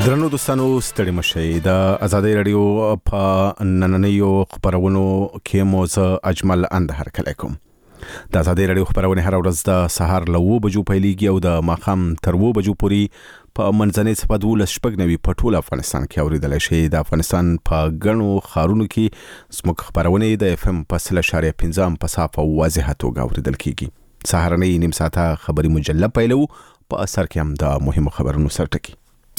درنو دوستانو ستړي مشئ د ازادي رادیو په نننیو خبرونو کې موزه اجمل اندهر کلیکم. د ازادي رادیو خبرونه هر ورځ د سهار له 9 بجو پیلېږي او د ماخام تر 9 بجو پورې په منځنۍ صفه 12 په ټول افغانستان کې اوریدل شي. د افغانستان په ګڼو ښارونو کې زموږ خبرونه د FM په 0.15 په صافه واضحه توګه اوریدل کیږي. سهارنۍ نیم ساعته خبري مجله پیلو په اثر کې هم د مهمو خبرونو سرټکی.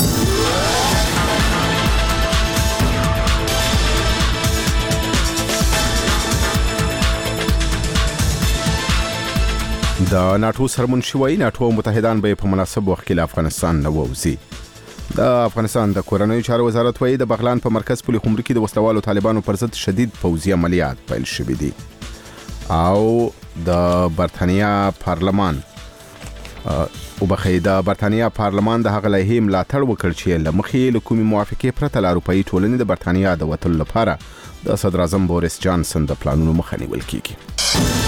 د ناتو سرمنشي وایي ناتو متحدان به په مناسب وخت کې افغانستان نه ووزي. د افغانستان د کورنیو چارو وزارت وایي د بغلان په مرکز پولي خمري کې د وسلوالو طالبانو پر ضد شدید پوځي عملیات پیل شوي دي. او د برتانیا پارلمان د پارلمان د هغه لایحې ملاتړ وکړ چې له مخې له کومې موافقې پرته له اروپایي ټولنې د برتانیا د وتلو لپاره د صدر اعظم بوریس جانسن د پلانونو مخه نیول کیږي.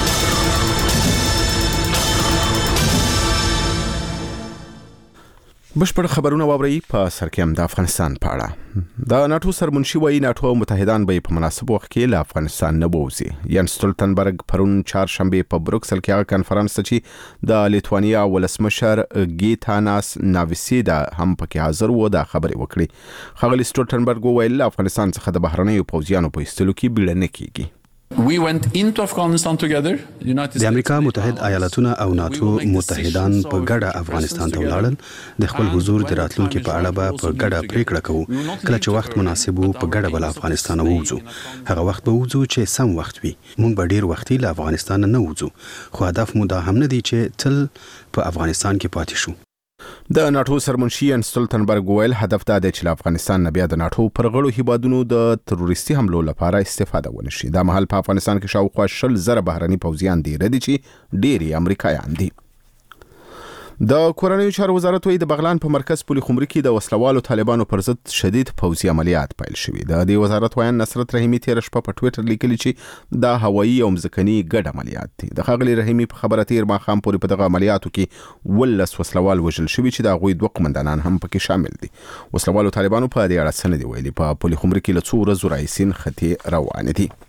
بشپړ خبرونه واوري په سر کې هم د افغانستان په اړه. د ناتو سرمنشي وایي ناتو متحدان به په مناسب وخت کې له افغانستان نه ووزي. یان سټولټنبرګ پرون چهارشنبه په بروکسل کې هغه کانفرنس چې د لیتوانیا ولسمشر گیتاناس ناویسیدا هم پکې حاضر و د خبرې وکړي. ښاغلي سټولټنبرګ وویل افغانستان څخه د بهرنیو پوځیانو په ایستلو کې بیړه نه کیږي. We went into Afghanistan together. د امریکا متحد ایالاتونه او ناتو متحدان په ګډه افغانستان ته ولاړل. د خپل حضور د راتلونکو په اړه به په ګډه پریکړه کوو. کله چې وخت مناسب وو په ګډه بل افغانستان ووځو. هغه وخت به ووځو چې سم وخت وي. موږ به ډیر وختي له افغانستان نه ووځو. خو هدف مو دا هم نه دی چې تل په افغانستان کې پاتې شو. د ناتو سرمنشي ان سټولټنبرګ ویل هدف دا دی چې افغانستان نه بیا د ناتو پر غړو هیوادونو د تروریستي حملو لپاره استفاده ونشي. دا مهال په افغانستان کې شاوخوا 10,000 بهرني پوځیان دي ردي چې ډيري امریکایان دي. د کورنیو چارو وزارت وایي د بغلان په مرکز پولي خمري کې د وسلوالو طالبانو پر ضد شدید پوځي عملیات پیل شوي. د دې وزارت وایي نصرت رحیمي تیر شپه په ټوئیټر لیکلي چې دا هوایي او مځکني ګډ عملیات دي. د ښاغلي رحیمي په خبره تیر ماښام پورې په دغه عملیاتو کې 12 وسلوال وژل شوي چې د هغوی 2 قومندانان هم پکې شامل دي. وسلوالو طالبانو په دې اړه څه نه دي ویلي. په پولي خمري کې له 2 ورځو راهیسې نښتې روانې دي.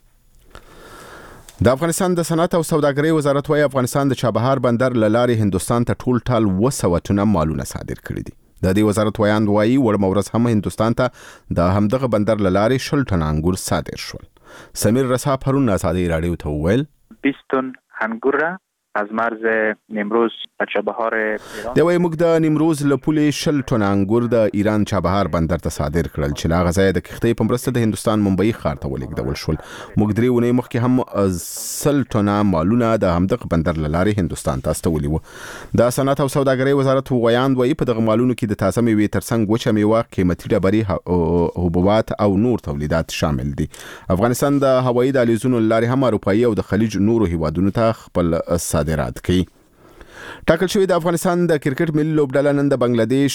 د افغانستان د صنعت او سوداګرۍ وزارت وايي افغانستان د چابهار بندر لارې هندستان ته ټول 200 ټنه مالونه صادر کړي دي. د دې وزارت وایي وړ مورز هم هندستان ته د همدغه بندر لارې 10 ټنه انګور صادر شول. سمیر رسا پرون ازادي رادیو ته ویل 20 ټن انګور از مرز نیمروز و چابهار ایران. دی وایي موږ د نیمروز له پولې 10 ټنه انګور د ایران چابهار بندر ته صادر کړل چې لا غځای د کښتۍ په مرسته د هندستان ممبئی ښار ته ولېږدول شول. موږ 3 ونې مخکې هم 100 ټنه مالونه د همدغه بندر لارې هندستان ته استولي وو. د صنعت او سوداګرۍ وزارت وایاند وایي په دغه مالونو کې د تازه میوې ترڅنګ وچه میوه، قیمتي ډبرې، حبوبات او نور تولیدات شامل دي. افغانستان د هوایي دهلیزونو لارې هم اروپایي او د خلیج نورو هیوادونو ته خپل صادرات کوي. ټاکل شوی د افغانستان د کرکټ ملي لوبډله نن د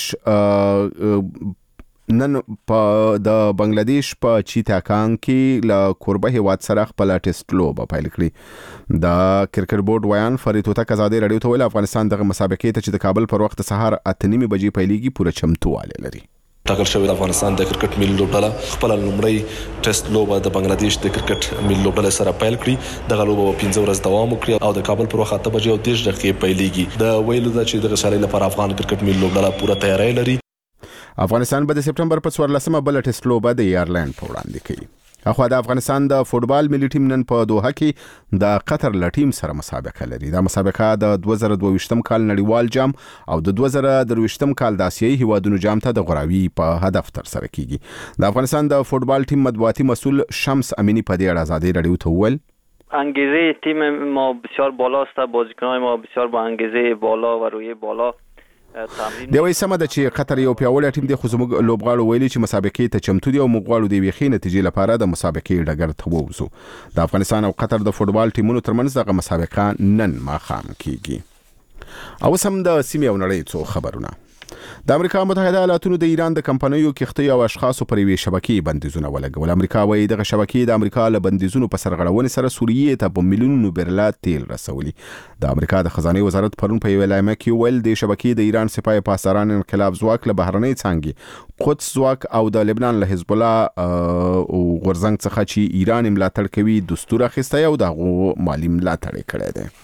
بنگلاديش په چیتاکان کې له کوربه هیواد سره خپل ټیسټ لوبه پیل کړې. د کرکټ بورډ ویان فرید هوتک ازادي رادیو ته ویل افغانستان دغه مسابقې ته چې د کابل پر وخت سهار 8:30 بجې پیلېږي پوره چمتووالی لري. ټاکل شوی د افغانستان د کرکټ ملي لوبډله خپل لومړی ټیسټ لوبه د بنگلاديش د کرکټ ملي لوبډلې سره پیل کړي. دغه لوبه 15 ورځې دوام وکړي او د کابل پر وخت 8 بجې او 10 دقیقې پیلېږي. د ویلو د چې د غسالۍ لپاره افغان کرکټ ملي لوبډله پوره تیاری لري. افغانستان به د سپټمبر په 14مه بل ټیسټ لوبه د ایرلند په وړاندې کوي. اخو د افغانستان د فوټبال ملي ټیم نن په دوحه کې د قطر له ټیم سره مسابقه لري. دا مسابقه د 2022م کال نړیوال جام او د 2023م کال د آسیایي هیوادونو جام ته د غوراوي په هدف تر سره کیږي. د افغانستان د فوټبال ټیم مطبوعاتي مسؤل شمس امینی په دې اړه ازادي رادیو ته وویل انگیزه تیم ما بسیار بالاست. بازیکنان ما بسیار با انگیزه بالا و روحیه بالا. دی وایي سمه ده چې قطر یو پیاوړی ټیم دی خو زموږ لوبغاړو ویلي چې مسابقې ته چمتو دي او موږ غواړو د یوې ښې نتیجې لپاره د مسابقې ډګر ته ووځو. د افغانستان او قطر د فوټبال ټیمونو ترمنځ دغه مسابقه نن ماښام کیږي. او سم د سیمې او نړۍ څو خبرونه. د امریکا متحده ایالاتونو د ایران د کمپنیو کښتۍ او اشخاصو پر یوې شبکې بندیزونه ولګول. امریکا وايي دغه شبکې د امریکا له بندیزونو په سرغړونې سره سوریې ته په میلیونونو برله تیل رسولي. د امریکا د خزانه وزارت پرون په یو اعلامیه کې ویل د شبکې د ایران سپاه پاسداران انقلاب ځواک له بهرنۍ څانګې قدس ځواک او د لبنان له حزب الله او غورځنګ څخه چې ایران ملاتړ کوي دستور اخیستی او دغه مالی ملاتړ کړی دی.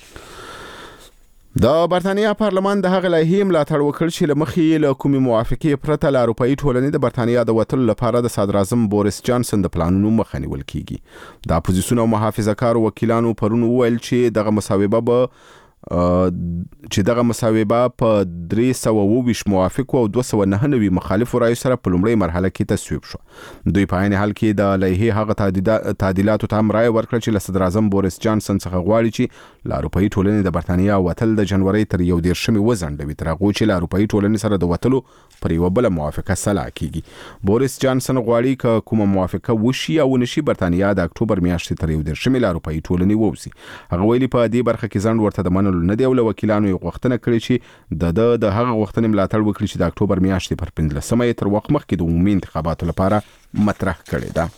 د برتانیا پارلمان د هغه لایحې ملاتړ وکړ چې له مخې له کومې موافقې پرته له اروپایي ټولنې د برتانیا د وتلو لپاره د صدر اعظم بوریس جانسن د پلانونو مخه نیول کیږي. د اپوزیسیون او محافظه‌کارو وکیلانو پرون وویل چې دغه مصوبه په 322 موافق او 299 مخالف رایو سره په لومړۍ مرحله کې تصویب شو. دوی په عین حال کې د لایحې هغه تعدیلاتو ته هم رایه ورکړه چې له صدر اعظم بوریس جانسن څخه غواړي چې له اروپایي ټولنې د برتانیا وتل د جنوري تر 11 وزنډوي تر هغه چې له اروپایي ټولنې سره د وتلو پر یو بل موافقه سلا کیږي. بوریس جانسن غواړي چې کومه موافقه وشي او نشي برتانیا د اکتوبر میاشتې تر 11 له اروپایي ټولنې ووځي. هغه ویلي په دې برخه کې ځند ورته د نه دی او له وکیلانو یې غوښتنه کړې چې د هغه غوښتنې ملاتړ وکړي چې د اکتوبر میاشتې پر 15 تر وخت مخکې د عمومي انتخاباتو لپاره مطرح کړې ده.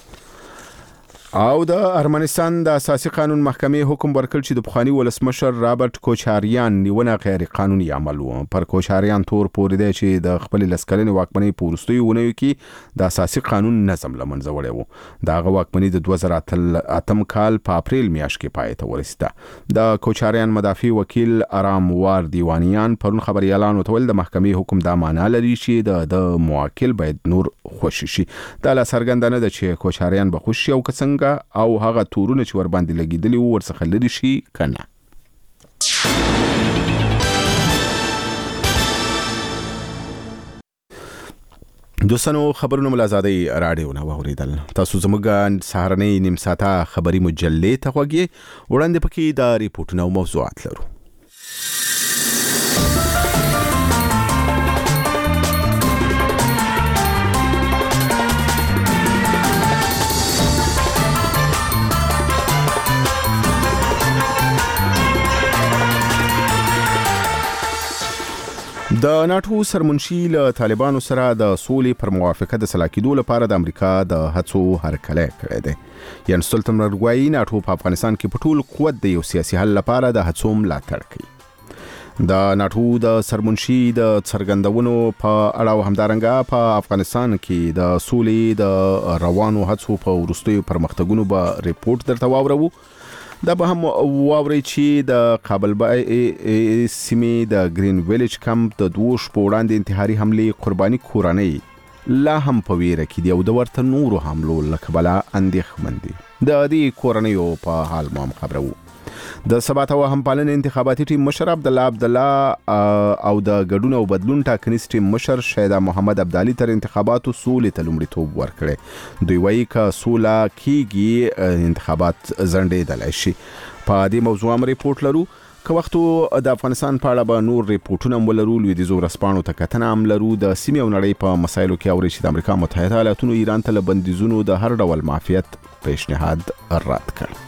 او د ارمنستان د اساسي قانون محکمې حکم ورکړ چې د پخوانی ولسمشر رابرټ کوچاریان نیونه غیر قانوني عمل و. پر کوچاریان تور پورې دی چې د خپل لسکلنې واکمنۍ په وروستیو اونیو کې د اساسي قانون نظم له منځه وړی و. د هغه واکمنۍ د 2008 کال په اپریل میاشت کې پای ته ورسېده. د کوچاریان مدافع وکیل آرام وار دیوانیان پرون خبريالانو ته ویل د محکمې حکم دا معنا لري چې د موکل باید نور خوشي شي. دا لا څرګندونه ده چې کوچاریان به خوشي او کڅنګ او هغه تورونه چې ور باندې لګیدلی ورڅخه لري شي کنه. دوستانو خبرونه ملازادي رادیو نه وریدل. تاسو زموږ سهارنۍ نیم ساعته خبري مجلې ته غوږی وړاندې پکې د ریپورتونو او موضوعات لرو. د ناتو سرمنشي له طالبانو سره د سولې پر موافقه د سلا کېدو لپاره د امریکا د هڅو هرکلی کړی دی. یان سټولټنبرګ وايي ناتو په افغانستان کې په ټول قوت د یو سیاسي حل لپاره د هڅو ملاتړ کوي. د ناتو د سرمنشي د څرګندونو په اړه او همدارنګه په افغانستان کې د سولې د روانو هڅو په وروستیو پرمختګونو به ریپورت درته واورو. دا به هم واوري چې د قابلبای سیمې د گرین ویلیج کمپ د 2 شپو وړاندې انتحاري حمله قرباني کورنۍ لا هم په ویره کې دی او د ورته نورو حملو له کبله اندېښمن دي. د دې کورنیو په حال مو هم خبرو. د ثبات او همپالنې انتخاباتي ټیم مشر عبدالله او د ګډون او بدلون ټاکنیز ټیم مشر شهدا محمد عبدالي تر انتخاباتو سولې ته لومړیتوب ورکړي. دوی وایي که سوله کیږي انتخابات ځنډېدلی شي. په دې موضوع هم ریپورت لرو. که وختو د افغانستان په اړه به نور ریپورتونه هم ولرو. لویدیځو ورځپاڼو ته کتنه هم لرو. د سیمې او نړۍ په مسایلو کې اوري چې د امریکا متحده ایالاتونو ایران ته له بندیزونو د هر ډول معافیت پیشنهاد رد کړ.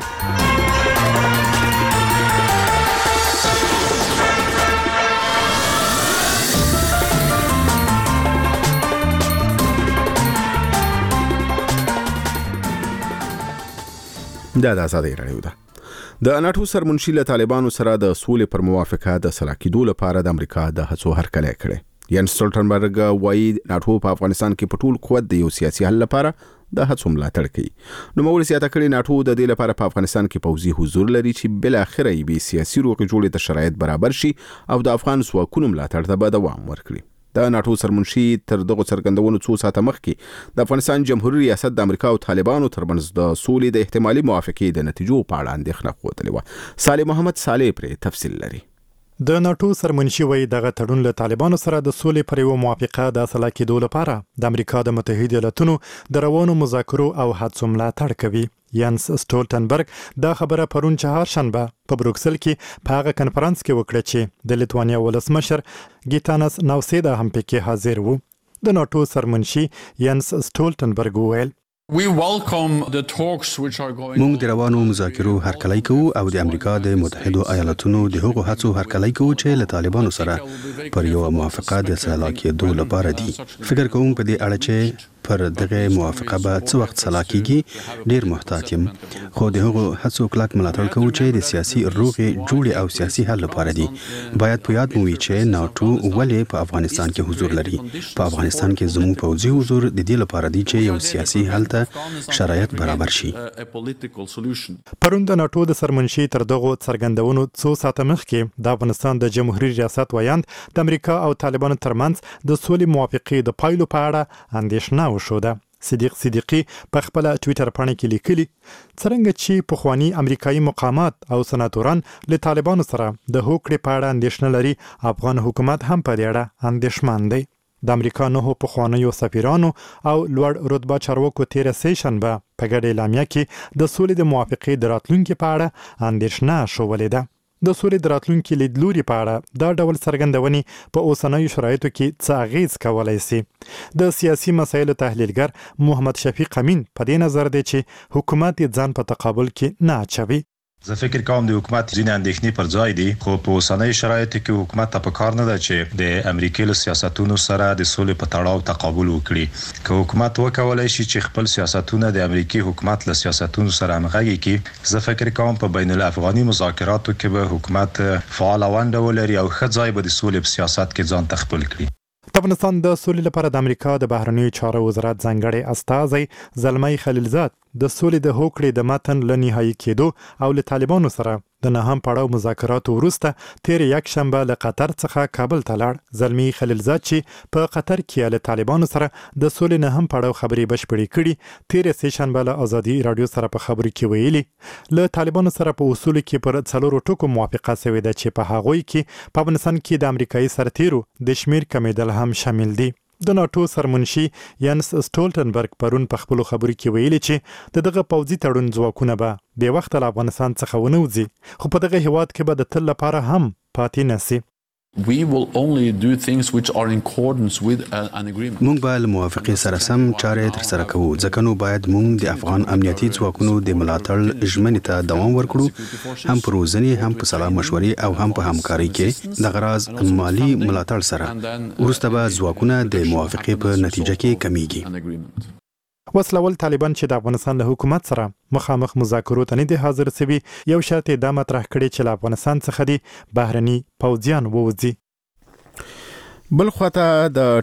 دا د آزادۍ رادیو ده. د ناتو سرمنشي له طالبانو سره د سولې پر موافقه د سلا کېدو لپاره د امریکا د هڅو هرکلی کړی. یان سټولټنبرګ وايي ناتو په افغانستان کې په ټول قوت د یو سیاسي حل لپاره د هڅو ملاتړ کوي. نو موري زیاته کړي ناتو د دې لپاره په افغانستان کې پوځي حضور لري چې بل اخر یې به سیاسي روغې جوړې ته شرایط برابر شي او د افغان ځواکونو ملاتړ ته به دوام ورکړي. د ناتو سرمنشي تر دغه څرګندونو څو ساعته مخکې د افغانستان جمهوریت ریاست د امریکا او طالبانو ترمنځ د سولې د احتمالي موافقې د نتیجو په اړه اندېښنه ښودلې وه. صالح محمد صالح پرې تفصیل لري. د ناتو سرمنشي وایي دغه تړون له طالبانو سره د سولې پر یو موافقه د حاصله کېدو لپاره د امریکا د متحده ایالاتونو د روانو مذاکرو او هڅو ملاتړ کوي. یانس سټولټنبرګ دا خبره پرون چهارشنبه په بروکسل کې په هغه کنفرانس کې وکړه چې د لیتوانیا ولسمشر ګیتانس ناوسیدا هم پکې حاضر و. د ناتو سرمنشي یانس سټولټنبرګ وویل We welcome the talks which are going موږ د روانو مذاکرو هرکلی کوو او د امریکا د متحدو ایالاتونو د هغو هڅو هرکلی کوو چې له طالبانو سره پر یو موافقه د سلا کېدو لپاره دي. فکر کوم په دې اړه چې پر دغه موافقه به څه وخت سلا کېږي ډیر محتاط یم، خو د هغو هڅو کلک ملاتړ کوو چې د سیاسي روغې جوړې او سیاسي حل لپاره دي. باید په یاد مو وي چې ناټو ولې په افغانستان کې حضور لري. په افغانستان کې زموږ پوځي حضور د دې لپاره دی چې یو سیاسي حل شرایط برابر شي. پرون د ناټو د سرمنشي تر دغه څرګندونو څو ساعته مخکې د افغانستان د جمهوریت ریاست ویاند د امریکا او طالبانو ترمنځ د سولې موافقې د پایلو په اړه اندېښنه وشوده. صدیق صدیقی په خپل ټوئیټر باندې کې لیکلي څنګه چې پخوانی امریکایي مقامات او سناتوران له طالبانو سره د هوکړې په اړه اندېښنه لري، افغان حکومت هم په دې اړه اندېښمن دی. د امریکا نهو پخوانیو سفیرانو او لوړ رتبه چارواکو تیر سیشنبه په ګډه اعلامیه کې د سولې د موافقې د راتلونکي په اړه اندېښنه شولې ده. د سولې د راتلونکي لیدلوري په اړه دا ډول څرګندونې په اوسنیو شرایطو کې څه اغیز کولای شي. د سیاسي مسایلو تحلیلګر محمد شفیق امین په دې نظر دی چې حکومت ځان په تقابل کې نه اچوي. زه فکر کوم د حکومت ځینې اندېښنې پر ځای دي، خو په اوسنۍ شرایطو کې حکومت ته پکار نه ده چې د امریکای له سیاستونو سره د سولې په تړاو تقابل وکړي. که حکومت وکولای شي چې خپل سیاستونه د امریکای حکومت له سیاستونو سره همغږي کړي، زه فکر کوم په بین الافغاني مذاکراتو کې به حکومت فعال ونډه ولري او ښه ځای به د سولې په سیاست کې ځان تخپل کړي. د افغانستان د سولې لپاره د امریکا د بهرنیو چارو وزارت ځانګړی استازی زلمی خلیلزاد د سولې د هوکړې د متن له نهایي کېدو او له طالبانو سره د نهم پړاو مذاکراتو وروسته تیر یک شنبه له قطر څخه کابل ته لاړ. زلمی خلیلزاد چې په قطر کې له طالبانو سره د سولې نهم پړاو خبرې بشپړې کړي، تیر سه شنبه له ازادي رادیو سره په خبرو کې ویلي له طالبانو سره په اصول کې پر څلورو ټکو موافقه شوې ده چې په هغوی کې په افغانستان کې د امریکایي سرتیرو د شمیر کمیدل هم شامل دي. د ناټو سرمنشي یانس سټولټنبرګ پرون په خپل خبرو کې ویلي چې دغه پوځي تړون ځواکونه به بې وخت له افغانستان څخه ونوځي، خو په دغه هیواد کې به د تل لپاره هم پاتې نشي. We will only do things which are in accordance with an agreement. موږ به له موافقې سره سم چارې تر سره کوو، ځکه نو باید موږ د افغان امنیتي ځواکونو د ملاتړ ژمنې ته دوام ورکړو، هم په روزنې، هم په سلا مشورې او هم په همکارۍ کې د غراض مالی ملاتړ سره. وروسته به ځواکونه د موافقې په نتیجه کې کمیږي. وسلوال طالبان چې د افغانستان له حکومت سره مخامخ مذاکرو ته نه دي حاضر سوي، یو شرط دا مطرح کړی چې له افغانستان څخه دي بهرني پوځیان ووځي. بلخواته د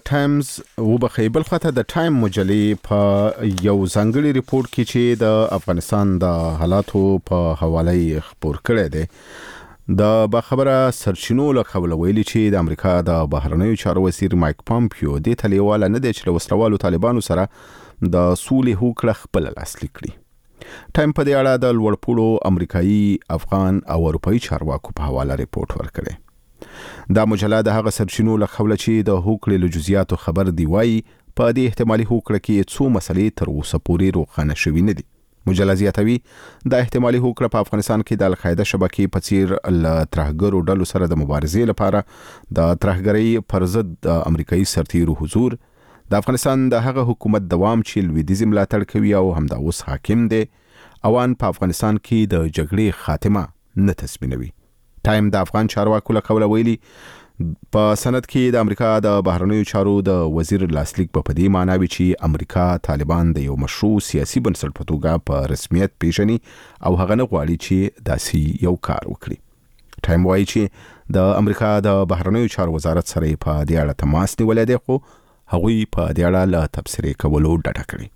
ټایم مجلې په یو ځانګړي ریپورت کې چې د افغانستان د حالاتو په حواله خبر کړی دی، د باخبره سرچینو له خبره ویلي چې د امریکا د بهرنیو چارو وزیر مایک پامپیو د تلیواله نه دی چې له وسلوالو طالبانو سره د سولې هوکړه خپل لاسلیک کړي. ټایم په دې اړه د لوړپوړو امریکایي، افغان او اروپایي چارواکو په حواله ریپورت ورکړي. دا مجله د هغه سرچینو له خبره چې د هوکړې له جزئیاتو خبر دی وایي په دې احتمالي هوکړه کې څو مسلې تر اوسه پورې روښانه شوي نه دي. مجله زیاتوي د احتمالي هوکړه په افغانستان کې د القاعده شبکې په څیر له ترهګرو ډلو سره د مبارزې لپاره د ترهګرۍ پر ضد د امریکایي سرتیرو حضور، د افغانستان د هغه حکومت دوام چې لویدیځ ملاتړ کوي او همدا اوس حاکم دی، اوان په افغانستان کې د جګړې خاتمه نه تضمینوي. ټایم د افغان چارواکو له قوله ویلي په سند کې د امریکا د بهرنیو چارو د وزیر لاسلیک په دې معنی وي چې امریکا طالبان د یو مشروع سیاسي بنسټ په توګه په رسمیت پیژني او هغه نه غواړي چې داسې یو کار وکړي. ټایم وایي چې د امریکا د بهرنیو چارو وزارت سره په دې اړه تماس نیولې دی، خو هغوی په دې اړه له تبصرې کولو ډډه کړې.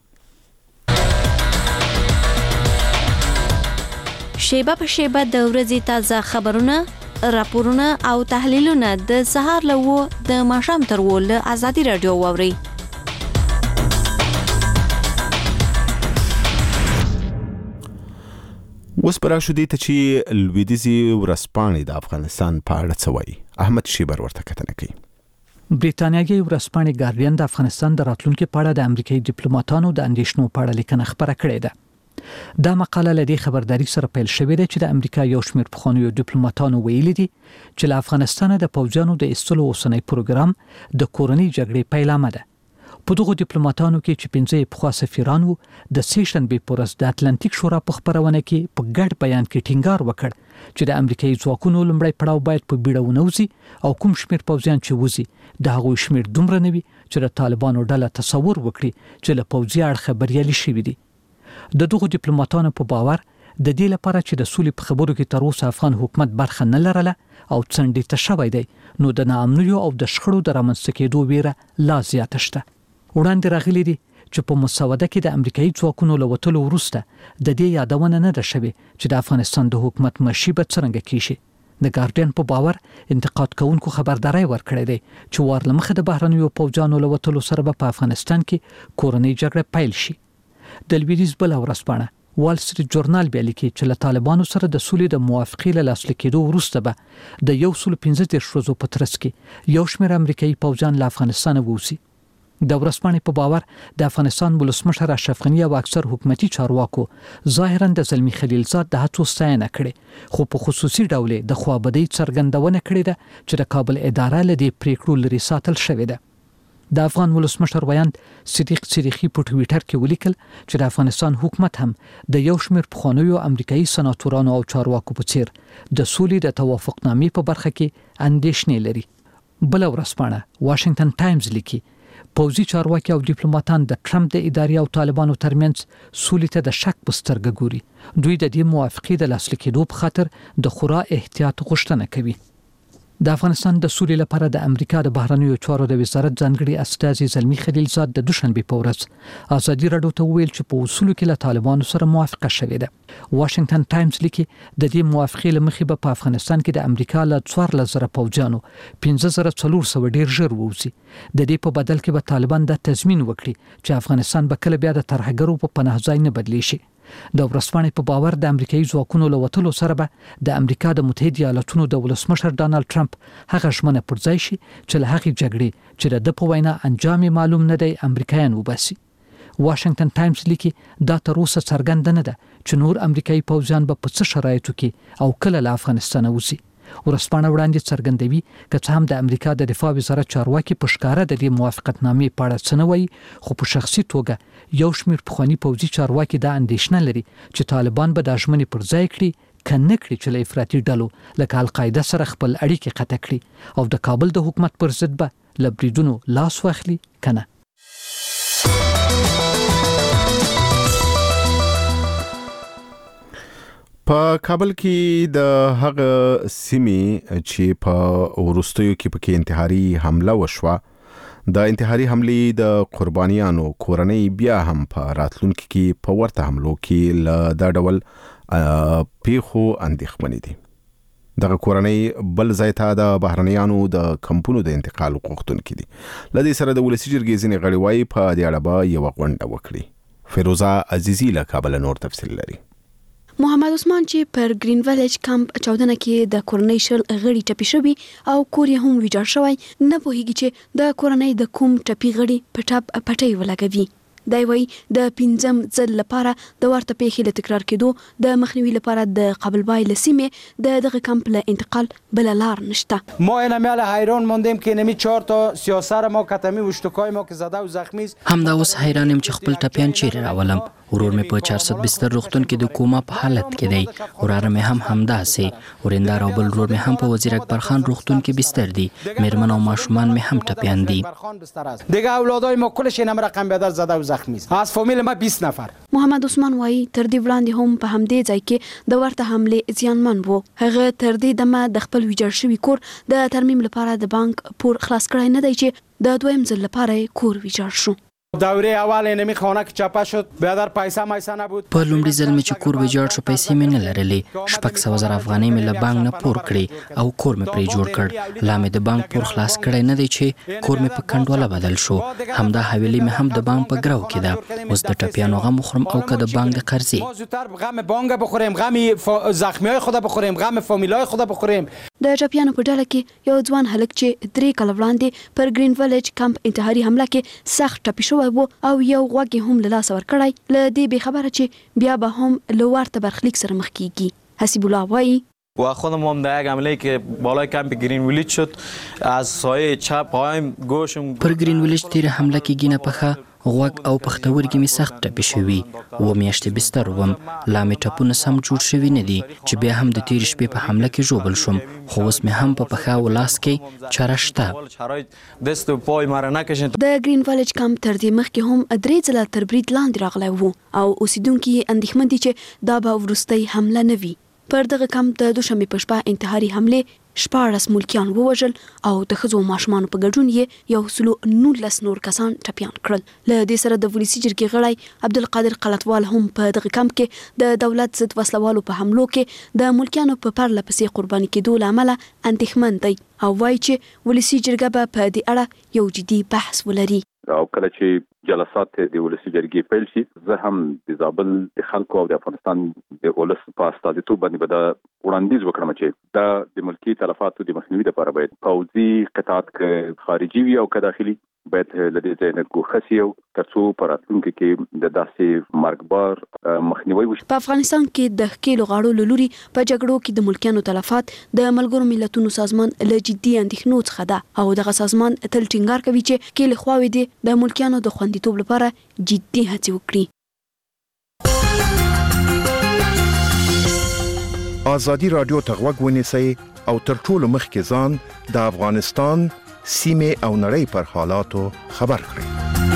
شیبه په شیبه د ورځې تازه خبرونه، راپورونه او تحلیلونه د سهار له 9 د ماښام تر 10 له ازادي رادیو واورئ. اوس پر شو دي ته چې لویدیځي ورځپاڼې د افغانستان په اړه څه وایي. احمد شیبر ورته کتنه کوي. بریتانیايي ورځپاڼې ګارډین د افغانستان د راتلونکي په اړه د امریکایي ډیپلوماټانو د اندېښنو په اړه لیکنه خبره کړې ده. دا مقاله له دې خبرداري سره پیل شوې ده چې د امریکا یو شمېر پخوانیو ډیپلوماټانو ویلي دي چې له افغانستان د پوځیانو د ایستلو اوسنی پروګرام د کورنۍ جګړې پیلامه ده. په دغه ډیپلوماټانو کې چې 15 پخوا سفیرانو د سیشنبې په ورځ د اتلانتیک شورا په خبرونه کې په ګډ بیان کې ټینګار وکړ چې د امریکایي ځواکونو لومړی پړاو باید په بیړه ونوځي او کوم شمیر پوځیان چې وځي د هغوی شمیر دومره نه وي چې د طالبانو ډله تصور وکړي چې له پوځي اړخه بریالي شوي دي. د دغه ډیپلوماټانو په باور د دې لپاره چې د سولې په خبرو کې تر اوسه افغان حکومت برخه نه لرله او څنډې ته شوی دی نو د ناامنیو او د شخړو د رامنځته کېدو ویره لا زیاته شته. وړاندې راغلي دي چې په مسوده کې د امریکایي ځواکونو له وتلو وروسته د دې یادونه نه ده شوې چې د افغانستان د حکومت مشي به څرنګه کیږي. د ګارډین په باور انتقاد کوونکو خبرداري ورکړې ده چې وار لمخه د بهرنیو پوځانو له وتلو سره په افغانستان کې کورنۍ جګړه پیل شي. د لویدیځ بل ورځپاڼه وال سټریټ جورنال بیا لیکي چې له طالبانو سره د سولې د موافقې له لاسلیک کېدو وروسته به د 115 ورځو په ترڅ کې یو شمېر امریکایي پوځیان له افغانستان ووځي. د ورځپاڼې په باور د افغانستان ولسمشر اشرف غني او اکثر حکومتي چارواکو ظاهرا د زلمی خلیلزاد د هڅو ستاینه کړې خو په خصوصي ډول د خوابدۍ څرګندونه کړې ده چې د کابل اداره له دې پریکړو لري ساتل شوې ده. د افغان ولسمشر ویاند صدیق صریخي په ټویټر کې ولیکل چې د افغانستان حکومت هم د یو شمېر پخوانیو امریکایي سناتورانو او چارواکو په څیر د سولې د توافقنامې په برخه کې اندېښنې لري. بل ورځپاڼه واشنگټن ټایمز لیکي پوځي چارواکي او ډیپلوماټان د ټرمپ د ادارې او طالبانو ترمنځ سولې ته د شک په سترګه ګوري. دوی د دې موافقې د لاسلیک کېدو په خاطر د خورا احتیاط غوښتنه کوي. د افغانستان د سولې لپاره د امریکا د بهرنیو چارو د وزارت ځانګړي استازي زلمی خلیلزاد د دوشنبه په ورځ ازادي راډیو ته ویل چې په اصولو کې له طالبانو سره موافقه شوې ده. واشنگټن ټایمز لیکي د دې موافقې له مخې په افغانستان کې د امریکا له 14,000 پوځیانو 15,400 ډیر ژر ووځي. د دې په بدل کې به طالبان د تضمین وکړي چې افغانستان به کله بیا د ترهګرو په پناه ځای نه بدلی شي. د ورځپاڼې په باور د امریکایي ځواکونو له وتلو سره به د امریکا د متحده ایالاتونو د ولسمشر ډانلډ ټرمپ هغه ژمنه پر ځای شي چې له هغې جګړې چې د په وینا انجام معلوم نه دی امریکایان وباسي. واشنگټن ټایمز لیکي دا تر اوسه څرګنده نه ده چې نور امریکایي پوځیان به په څه شرایطو کې او کله له افغانستانه وځي. ورځپاڼه وړاندې څرګندوي که څه هم د امریکا د دفاع وزارت چارواکي په ښکاره د دې موافقتنامې په اړه څه نه وایي خو په شخصي توګه یو شمېر پخواني پوځي چارواکي دا اندېښنه لري چې طالبان به دا ژمنې پر ځای کړي که نه کړي چې له افراطي ډلو لکه القاعده سره خپل اړیکې قطع کړي او د کابل د حکومت پر ضد به له بریدونو لاس واخلي که نه. په کابل کې د هغه سیمې چې په وروستیو کې پکې انتحاري حمله وشوه د انتحاري حملې د قربانیانو کورنۍ بیا هم په راتلونکي کې په ورته حملو کې له دا ډول پیښو اندېښمنې دي. دغه کورنۍ بل ځای ته د بهرنیانو د کمپونو د انتقال غوښتونکي دي. له دې سره د ولسي جرګې ځینې غړي وایي په دې اړه به یوه غونډه وکړي. فیروزه عزیزي له کابل نور تفصیل لري. محمد عثمان چې پر گرین ویلیج کمپ 14 کې د کورنۍ شل غړي ټپي شوي او کور یې هم ویجاړ شوی نه پوهیږي چې د کورنۍ د کوم ټپي غړي په ټپ پټۍ ولګوي. دا وایي د 5م ځل لپاره د ورته پیښې له تکرار کېدو د مخنیوي لپاره د قابلبای له سیمې د دغه کمپ له انتقال بل لار نشته. ما اینمیال حیران موندیم که نمی 4 تا سیاسر ما کتمی وشتکای ما که زده و زخمی است. همدا اوس حیرانم چې خپل ټپیان چیرې راولم. ورور مې په 400 بستر روغتون کې د کوما په حالت کې دی. وراره مې هم همداسې. ورندار او بل ورور مې هم په وزیر اکبر خان روغتون کې بستر دي. میرمن او ماشومان مې هم ټپیان دي. دیگه اولادای ما کلش اینم رقم بدر زده و زخمی است. از فامیل ما 20 نفر. محمد عثمان وایي تر دې وړاندې هم په همدې ځای کې د ورته حملې زیانمن وو. هغه تر دې دمه د خپل ویجاړ شوي کور د ترمیم لپاره د بانک پور خلاص کړی نه دی چې د دویم ځل لپاره کور ویجاړ شو. دوره اول اینمی خانه که چاپه شد بیادر پیسه مایسه نبود. په لومړي ځل مې چې کور ویجاړ شو پیسې مې نه لرلې. 600,000 افغانۍ مې له بانک نه پور کړې او کور مې پرې جوړ کړ. لا مې د بانک پور خلاص کړی نه دی چې کور مې په کنډواله بدل شو. همدا حویلۍ مې هم د بانک په ګرو کې ده. اوس د ټپیانو غم خورم او که د بانک د قرضې. غم بانک بخوریم، غم زخمیای خود بخوریم، غم فامیلای خود بخوریم. د ټپیانو په ډله کې یو ځوان هلک چې 3 کال وړاندې پر گرین ویلیج کمپ انتحاري حمله کې سخت ټپي شوی وو او یو غوږ هم له لاسه ورکړی. له دې بې خبره چې بیا به هم له ورته برخلیک سره مخ کیږي. حسیب الله وایي و خودم هم در یک حمله که بالای کمپ گرین ویلیج شد از سایه چپ پایم گوشم پر گرین ویلیج تیر حمله کې ګینه پخه غوږ او پښتورګي می سخت ټپي شوي و میاشتې بستر وم لا مې ټپونه سم جوړ شوي نه دي چې بیا هم د تیر شپې په حمله کې ژوبل شوم خو اوس مې هم په پښه او لاس کې چاره شته د گرین ویلیج کمپ تر دې مخکې هم 3 ځله تر برید لاندې راغلی وو او اوسیدونکي اندېښمن دي چې دا به وروستۍ حمله نه وي پر دغه کمپ د دوشنبې په شپه انتحاري حمله 14 ملکیان ووژل او د ښځو ماشومانو په ګډون یې 19 نور کسان ټپیان کړل. له دې سره د ولسی جرګې غړی عبدالقادر قلتوال هم په دغه کمپ کې د دولت ضد وسلوالو په حملو کې د ملکیانو په پرله پسې قرباني کېدو له امله اندېښمن دی او وایي چې ولسی جرګه به په دې اړه یو جدي بحث ولري. او کله چې جلسات د ولسی جرګې پیل شي زه هم د زابل د خلکو او د افغانستان د ولس په استازیتوب باندې به دا وړاندیز وکړم چې دا د ملکی تلفاتو د مخنیوي لپاره باید پوځي قطعات خارجي وي او که داخلي باید لدې ځای نه ګوښه شي ترڅو په راتلونکي کې د داسې مرګبار مخنیوي وشي. په افغانستان کې د ښکېلو غاړو له لوري په جګړو کې د ملکیانو تلفات د ملګرو ملتونو سازمان له جدي اندېښنو څخه ده او دغه سازمان تل ټینګار کوي چې ښکېلې خواوې دي د ملکیانو د خوندیتوب لپاره جدي هڅې وکړي. ازادي رادیو ته غوږ ونیسئ او تر ټولو مخکې ځان د افغانستان سیمه او نړۍ پر حالاتو خبر کړئ.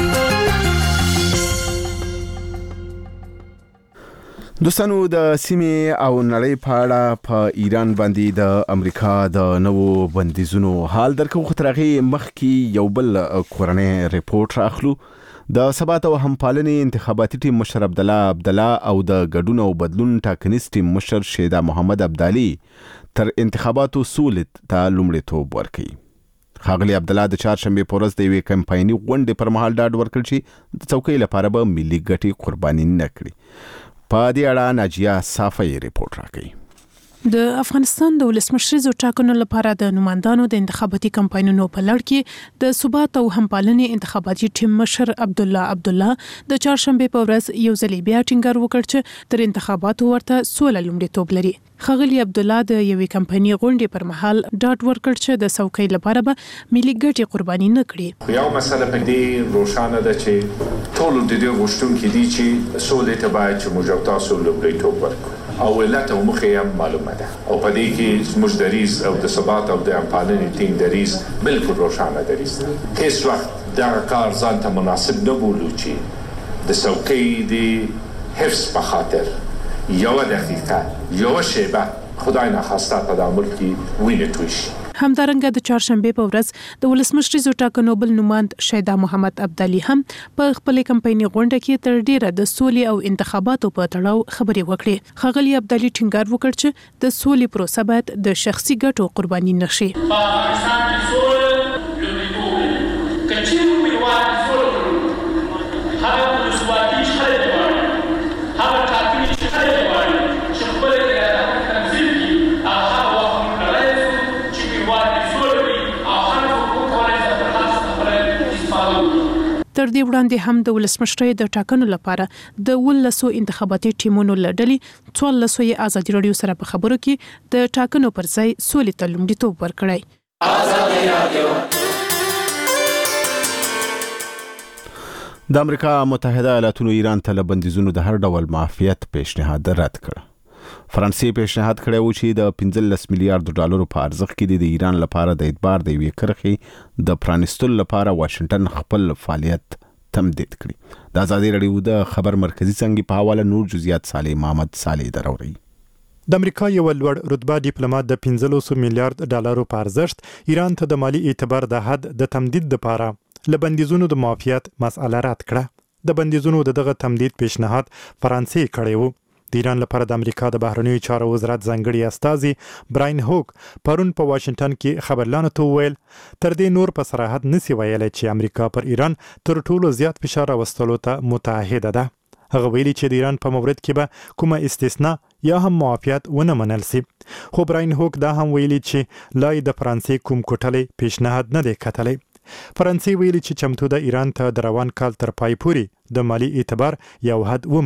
دوستانو د سیمه او نړۍ په اړه په ایران باندې د امریکا د نوو بندیزونو حال درکو خطرغي مخکې یو بل کورنۍ ریپورت راخلو. د ثبات او همپالنې انتخاباتي ټیم مشر عبدالله او د ګډون او بدلون ټاکنیز ټیم مشر شیدا محمد عبدالي تر انتخاباتو سولت ته لومړیتوب ورکړي. خاغلی عبدالله د چهارشنبه په ورځ د یوې کمپایني غونډې پر مهال ډاډ ورکړ چې د څوکۍ لپاره به ملي ګټې قرباني نه کړي. په دې اړه ناجیه صافی ریپورت راکړي. د افغانستان د ولسمشریزو ټاکنو لپاره د نمائندانو د انتخاباتي کمپاینونو په لړ کې د ثبات او همپالنې انتخاباتي ټیم مشر عبدالله د چهارشنبه په ورځ یو ځل بیا ټینګار وکړ چې تر انتخاباتو ورته سوله لومړیتوب لري. خاغلی عبدالله د یوې کمپایني غونډې پر مهال ډاډ ورکړ چې د څوکۍ لپاره به ملي ګټې قرباني نه کړي. یو مسله په دې روښانه ده چې ټول د دې غوښتونکي دي چې سولې ته باید چې موږ تاسو لومړیتوب ورکړو او علت او مخه هم معلومه ده او په دې کې زموږ دریځ او د ثبات او د همپالنې ټیم دریځ بالکل روښانه دریځ ده. هیڅ وخت دا کار ځان ته مناسب نه بولو چې د څوکۍ د حفظ په خاطر یو دقیقه یو شیبه خدای ناخواسته په دامل کې وینې توی شي. همدارنګه د چهارشنبه په ورځ د ولسمشریزو ټاکنو بل نمائند شیدا محمد عبدالي هم په خپل کمپایني غونډه کې تر ډیره د سولې او انتخاباتو په تړاو خبرې وکړې. خاغلی عبدالي ټینګار وکړ چې د سولې پروسه باید د شخصي ګټو قرباني نشي. تر دې وړاندې هم د ولسمشرۍ د ټاکنو لپاره د 19 انتخاباتي ټیمونو لړلې 14 ازادي رادیو سره په خبرو کې د ټاکنو پر ځای سولې ته لومړیتوب ورکړی. ازادي رادیو د امریکا متحده ایالاتونو ایران ته بندیزونو د هر ډول معافیت پیشنهاد رد کړ. فرانسې پیشنهاد کړی و چې د 15 میلیارډ ډالرو په ارزښت کې د ایران لپاره د اعتبار د یوې کرښې د پرانیستلو لپاره واشنگټن خپل فعالیت تمدید کړي. د ازادي رادیو د خبر مرکزی څنګه په حواله نور جزئیات صالح محمد صالح دراوري. د امریکا یو لوړ رتبه ډیپلوماټ د 15 میلیارډ ډالرو په ارزښت ایران ته د مالی اعتبار د حد د تمدید لپاره لبندیزونو د معافیت مسأله رد کړه. د بندیزونو دغه تمدید پیشنهاد فرانسې کړی و. د ایران لپاره د امریکا د بهرنیو چارو وزارت ځانګړي استازي براین هوک پرون په واشنگټن کې خبرلانو ته وویل تر دې نور په صراحت نسی ویلای چې امریکا پر ایران تر ټولو زیات فشار راوستلو ته متعهده ده. هغه ویلي چې د ایران په مورد کې به کومه استثناء یا هم معافیت ونه منل سي. خو براین هوک دا هم ویلي چې لای د فرانسې کوم کوټلې پیشنهاد نه دی کتلی. فرانسې ویلي چې چمتو د ایران ته د روان کال تر پای پورې د مالی اعتبار یو حد ومني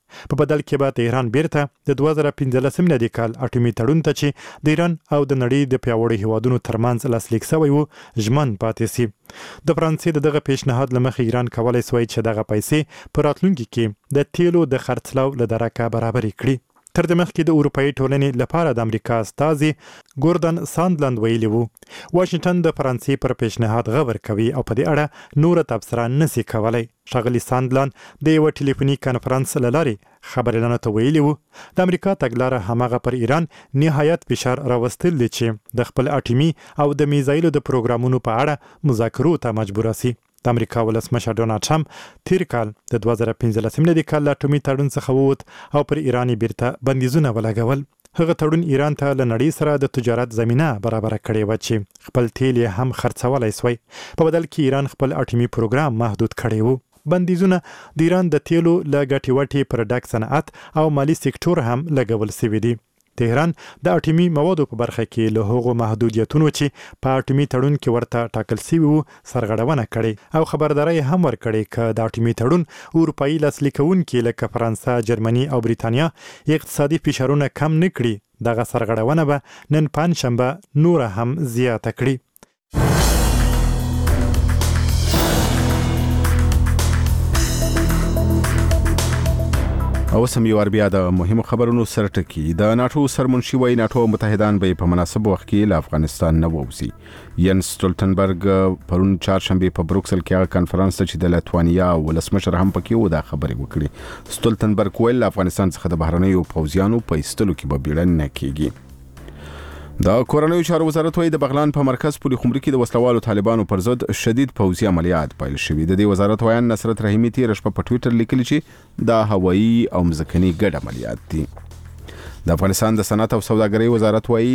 په بدل کې به تهران بیرته د 2015 میلادي کال اټومي تړون ته چې د ایران او د نړۍ د پیاوړي هیوادونو ترمنځ لاسلیک شوی وو ژمن پاتې سي. د فرانسې دغه پیشنهاد لمخې ایران کولای سوی چې دغه پیسې په راتلونکي کې د تیلو د خرڅلاو له درکه برابرې کړي. تر د مخکې د اروپאי ټولنې لپاره د امریکا استازي ګوردن ساندلند ویلي وو واشنگټن د فرانسې پر پیشنهاد غور کوي او په دې اړه نور تبصره نشي کولای. ښاغلي ساندلند د یو ټلیفوني کانفرنس له لارې خبرونه ته ویلي وو د امریکا تګلاره هماغه پر ایران نهایت فشار راوستل دي چې د خپل اټومي او د میزایلو د پروګرامونو په اړه مذاکرو ته مجبور سي. د امریکا ولسمشر ډونالد ټرمپ تیر کال د 2015 میلادي کال اټومي تړون څخه ووت او پر ایران بیرته بندیزونه ولګول. هغه تړون ایران ته له نړۍ سره د تجارت زمينه برابر کړې و چې خپل تیل هم خرڅولای سوی. په بدل کې ایران خپل اټومي پروګرام محدود کړی وو. بندیزونه د ایران د تیلو له ګټې وټې پر ډک صنعت او مالی سکتور هم لګول سوي دي. تهران د اټومي موادو په برخه کې له هغو محدودیتونو چې په اټومي تړون کې ورته ټاکل شوي وو سرغړونه کړې او خبرداري هم ورکړې چې د اټومي تړون اروپאי لاسلیکونکي لکه فرانسه، جرمني او بریتانیا اقتصادي فشارونه کم نه کړي دغه سرغړونه به نن پنځشنبه نور هم زیاته کړي. او سم یو بیا د مهمو خبرونو سره ټکی د ناتو سرمنشي وای ناتو متحدان به په مناسب وخت کې له افغانستان نه ووزي. ینس سټولټنبرګ پرون چهارشنبه په بروکسل کې کانفرنس چې د لتوانیا ولسمشر هم پکې و دا خبرې وکړي. سټولټنبرګ ویل افغانستان څخه د بهرنیو پوځیانو په ایستلو کې به بیړنۍ نه کیږي. د کورنیو چارو وزارت وایي د بغلان په مرکز پولي خمري کې د وسلوالو طالبانو پر ضد شدید پوځي عملیات پیل شوي. د دې وزارت وایي نصرت رحیمي تیر شپه په ټوئیټر لیکلي چې دا هوایي او مځکني ګډ عملیات دي. د افغانستان د صنعت او سوداګرۍ وزارت وایي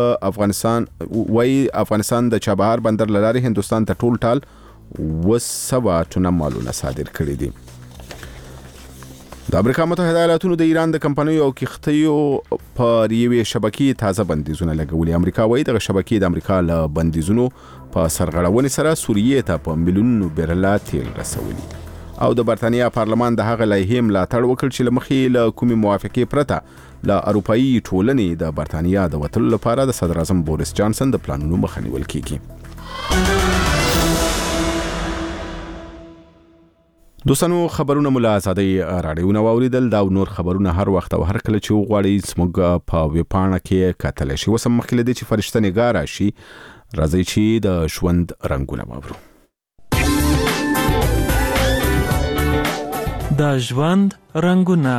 افغانستان د چابهار بندر لارې هندستان ته ټول ټال 200 ټنه مالونه صادر کړي دي. د امریکا متحده ایالاتونو د ایران د کمپنیو او کښتیو پر یوې شبکې تازه بندیزونه لګولي. امریکا وایي دغه شبکې د امریکا له بندیزونو په سرغړونې سره سوریې ته په میلیونونو بیرله تیل رسولي. او د برتانیا پارلمان د هغه لایحې ملاتړ وکړ چې له مخې له کومې موافقې پرته له اروپאי ټولنې د برتانیا د وتلو لپاره د صدر اعظم بوریس جانسن د پلانونو مخه نیول کیږي. دوستانو خبرونه مو له آزادۍ راډیو نه واوریدل. دا نور خبرونه هر وخت او هر کله چې وغواړئ زموږ په ویبپاڼه کې کتلی شئ. اوس هم مخکې له دې چې فرشته نګار راشي راځئ چې د ژوند رنګونه واورو. د ژوند رنګونه.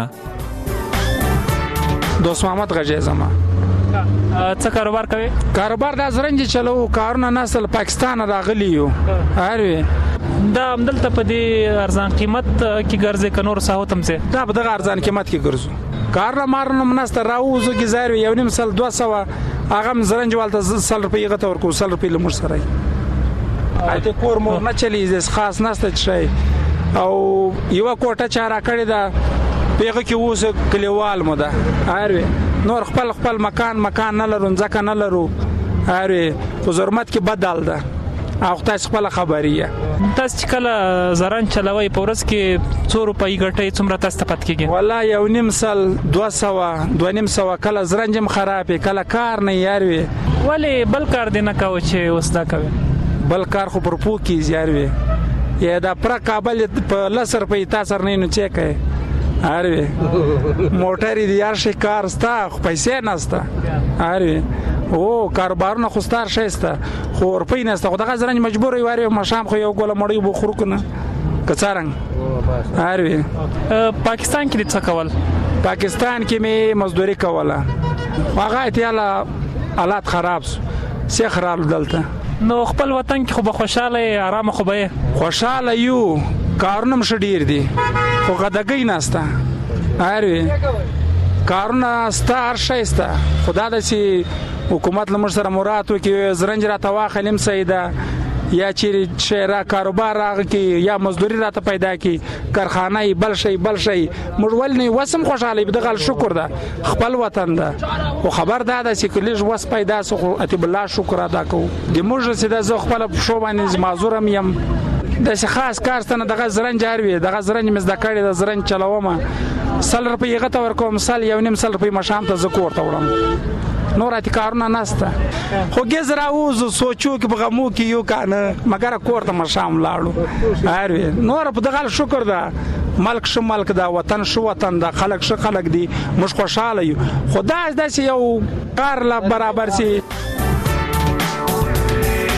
دوست محمد غجی زما څه کاروبار کوي؟ کاروبار د زرنج چلو کارونه نسل پاکستان راغلی یو. هروي دا عمدلته په دې ارزان قیمت کې ګرځي کنور ساوت هم سه دا په دغه ارزان قیمت کې ګرځو. کار مارنه منست راوزو کې زار یو نیم سل 200 هغه زرنج والته 100 روپۍ غته ورکو 100 روپۍ لمر سره. اته کور مو نه چلی ز خاص نسته شي او یو کوټه چاره کړی دا پیغه کې اوس کلیوال مو ده. هروي نور خپل مکان نه لرو ځکه نه لرو. هروي په ضرورت کې بدل ده او تاسو خپل خبريه. تاسو چې کله زران چلوي په ورځ کې 100 روپۍ ګټي څومره تاسو ته پات کیږي؟ والله یو نیم سل 200 کله زرنجم خرابې کله کار نه یاروي. ولی بل کار دی نه کاوه چې اوس دا کوي؟ بل کار خو پر پو کې یاروي. یا دا پر کابل په لسر په تاسو نه نو چیک کوي. هروي موټر دی یار شي کار ستا پیسې نستا. هروي او کاروبارونه خو ستار شېسته خو ورپې نسته خو دغه زرنج مجبور وي مشام خو یو ګول مړی بو خور کنه کڅارنګ. هروي پاکستان کې څه کول؟ پاکستان کې می مزدوري کوله. هغه اتیاله حالات خراب سي خراب دلته. نو خپل وطن کې خو به خوشاله آرام خو به خوشاله یو کارونه شډیر دي خو غدګی نسته. هروي کارونه ستار شېسته خدا د سي حکومت لمر سره مراد وکي زرنج را تواخلم سیدا یا چې شهرا کاروبار راغ کی یا مزدوري راته پیدا کی کارخانه بل شي مړول نه وسم خوشاله بدغه شکر ده خپل وطن ده او خبر ده د سیکلیج وس پیدا سو اتي بالله شکر ادا کو د موږ سیدا زه خپل شو باندې معذورم يم د خاص کارستنه دغه زرنج هروي دغه زرنج مز د کړي د زرنج چلوم 100 روپۍ غته ورکوم سال یو نیم 100 روپۍ مشام ته زکور ته وړم نور اتکارونه نسته خو ګزرا اوز سوچو کې بغمو کې یو کنه مګر کور ته مشام لاړو هروي نور په دغه شکر ده ملک شو ملک دا وطن شو وطن دا خلق شو خلق دی مش خوشاله یو خدای داسې یو کار لا برابر سي